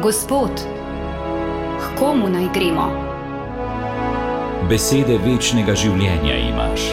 Gospod, k komu naj gremo? Besede večnega življenja imaš.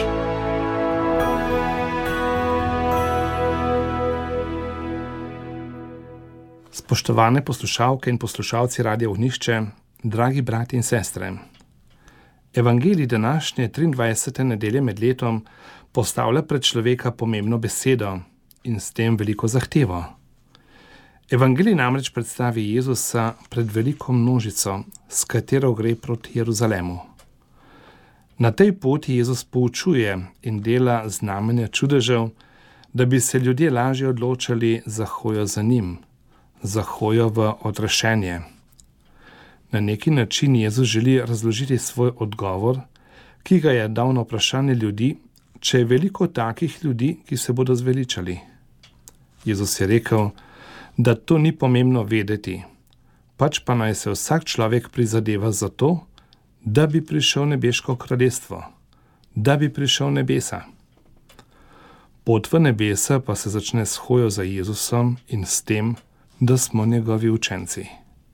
Spoštovane poslušalke in poslušalci Radia Ognjišče, dragi brati in sestre. Evangelij današnje 23. nedelje med letom postavlja pred človeka pomembno besedo in s tem veliko zahtevo. Evangelij namreč predstavi Jezusa pred veliko množico, s katero gre proti Jeruzalemu. Na tej poti Jezus poučuje in dela znamenja čudežev, da bi se ljudje lažje odločali za hojo za njim, za hojo v odrešenje. Na neki način Jezus želi razložiti svoj odgovor, ki ga je dal na vprašanje ljudi, če je veliko takih ljudi, ki se bodo zveličali. Jezus je rekel, da to ni pomembno vedeti, pač pa naj se vsak človek prizadeva za to, da bi prišel nebeško kraljestvo, da bi prišel nebesa. Pot v nebesa pa se začne s hojo za Jezusom in s tem, da smo njegovi učenci.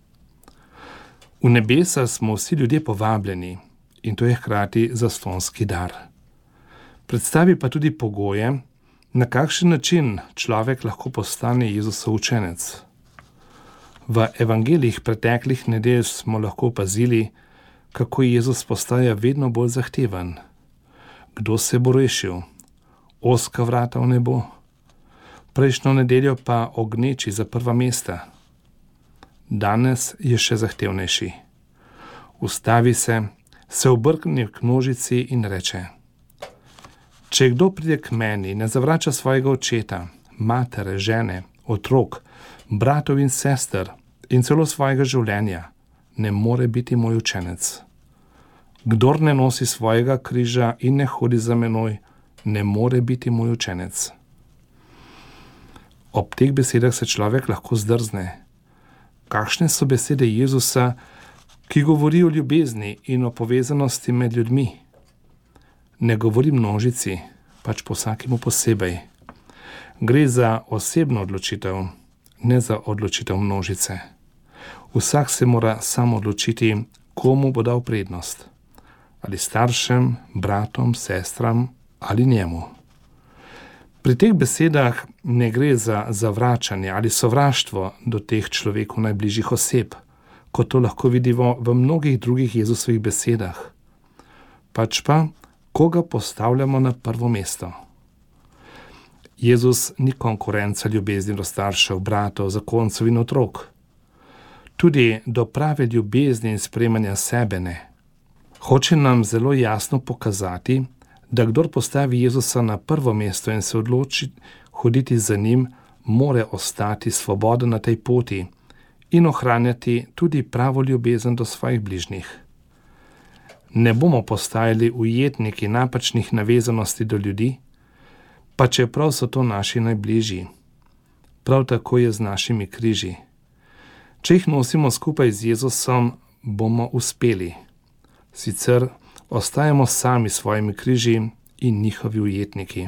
V nebesa smo vsi ljudje povabljeni in to je hkrati zastonski dar. Predstavi pa tudi pogoje, na kakšen način človek lahko postane Jezusov učenec. V evangelijih preteklih nedelj smo lahko opazili, kako Jezus postaja vedno bolj zahteven. Kdo se bo rešil? Ozka vrata v nebo? Prejšnjo nedeljo pa ogneči za prva mesta. Danes je še zahtevnejši. Ustavi se obrkne k množici in reče: Če kdo pride k meni, ne zavrača svojega očeta, matere, žene, otrok, bratov in sester in celo svojega življenja, ne more biti moj učenec. Kdor ne nosi svojega križa in ne hodi za menoj, ne more biti moj učenec. Ob teh besedah se človek lahko zdrzne. Kakšne so besede Jezusa, ki govori o ljubezni in o povezanosti med ljudmi? Ne govori množici, pač po vsakemu posebej. Gre za osebno odločitev, ne za odločitev množice. Vsak se mora sam odločiti, komu bo dal prednost. Ali staršem, bratom, sestram ali njemu. Pri teh besedah ne gre za zavračanje ali sovraštvo do teh človeku najbližjih oseb, kot to lahko vidimo v mnogih drugih Jezusovih besedah. Pač pa, koga postavljamo na prvo mesto. Jezus ni konkurenca ljubezni do staršev, bratov, zakoncev in otrok. Tudi do prave ljubezni in sprejemanja sebe ne. Hoče nam zelo jasno pokazati, da kdor postavi Jezusa na prvo mesto in se odloči hoditi za njim, more ostati svoboden na tej poti in ohranjati tudi pravo ljubezen do svojih bližnjih. Ne bomo postajali ujetniki napačnih navezanosti do ljudi, pa čeprav so to naši najbližji. Prav tako je z našimi križi. Če jih nosimo skupaj z Jezusom, bomo uspeli. Sicer ostajamo sami s svojimi križi in njihovi ujetniki.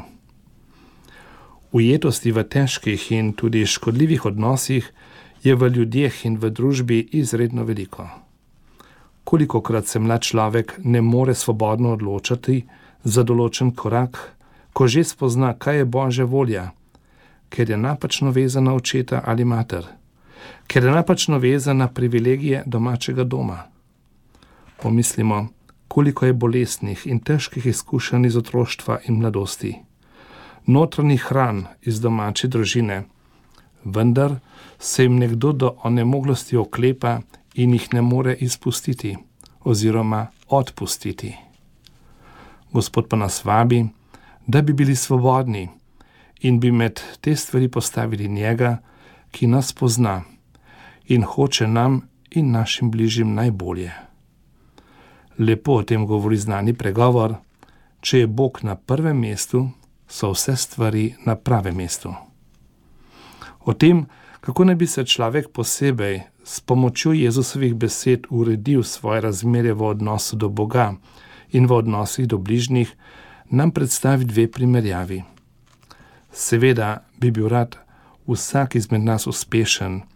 Ujetosti v težkih in tudi škodljivih odnosih je v ljudeh in v družbi izredno veliko. Kolikokrat se mlad človek ne more svobodno odločati za določen korak, ko že spozna, kaj je Božja volja, ker je napačno vezana očeta ali mater, ker je napačno vezana privilegije domačega doma. Pomislimo, koliko je bolestnih in težkih izkušenj iz otroštva in mladosti, notranjih ran iz domače družine, vendar se jim nekdo do onemoglosti oklepa in jih ne more izpustiti oziroma odpustiti. Gospod pa nas vabi, da bi bili svobodni in bi med te stvari postavili njega, ki nas pozna in hoče nam in našim bližjim najbolje. Lepo o tem govori znani pregovor: če je Bog na prvem mestu, so vse stvari na pravem mestu. O tem, kako naj bi se človek posebej s pomočjo Jezusovih besed uredil svoje razmerje v odnosu do Boga in v odnosih do bližnjih, nam predstavi dve primerjavi. Seveda bi bil rad vsak izmed nas uspešen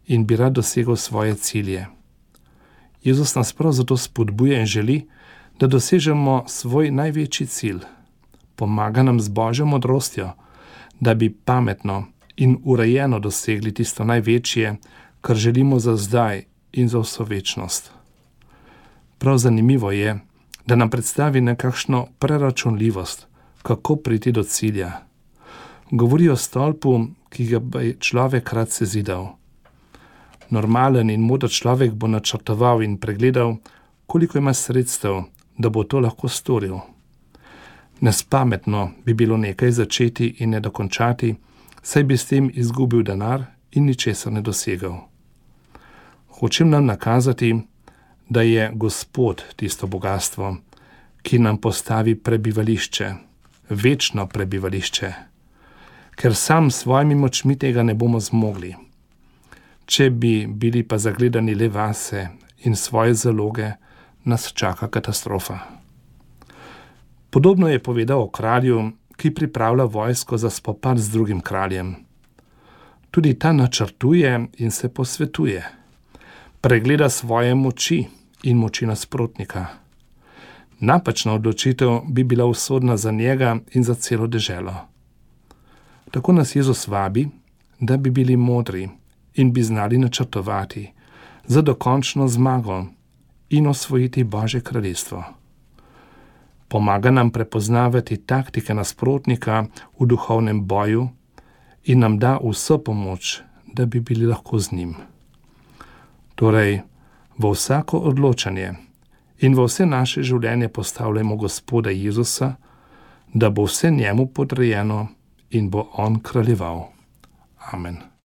in bi rad dosegel svoje cilje. Jezus nas prav zato spodbuja in želi, da dosežemo svoj največji cilj. Pomaga nam z Božjo modrostjo, da bi pametno in urejeno dosegli tisto največje, kar želimo za zdaj in za vso večnost. Prav zanimivo je, da nam predstavi nekakšno preračunljivost, kako priti do cilja. Govori o stolpu, ki ga bi človek rad sezidal. Normalen in moder človek bo načrtoval in pregledal, koliko ima sredstev, da bo to lahko storil. Nespametno bi bilo nekaj začeti in ne dokončati, saj bi s tem izgubil denar in ničesar ne dosegel. Hočem nam nakazati, da je Gospod tisto bogastvo, ki nam postavi prebivališče, večno prebivališče, ker sam s svojimi močmi tega ne bomo zmogli. Če bi bili pa zagledani le vase in svoje zaloge, nas čaka katastrofa. Podobno je povedal o kralju, ki pripravlja vojsko za spopad z drugim kraljem. Tudi ta načrtuje in se posvetuje. Pregleda svoje moči in moči nasprotnika. Napačna odločitev bi bila usodna za njega in za celo deželo. Tako nas Jezus vabi, da bi bili modri in bi znali načrtovati za dokončno zmago in osvojiti Božje kraljestvo. Pomaga nam prepoznavati taktike nasprotnika v duhovnem boju in nam da vso pomoč, da bi bili lahko z njim. Torej, v vsako odločanje in v vse naše življenje postavljamo Gospoda Jezusa, da bo vse njemu podrejeno in bo on kraljeval. Amen.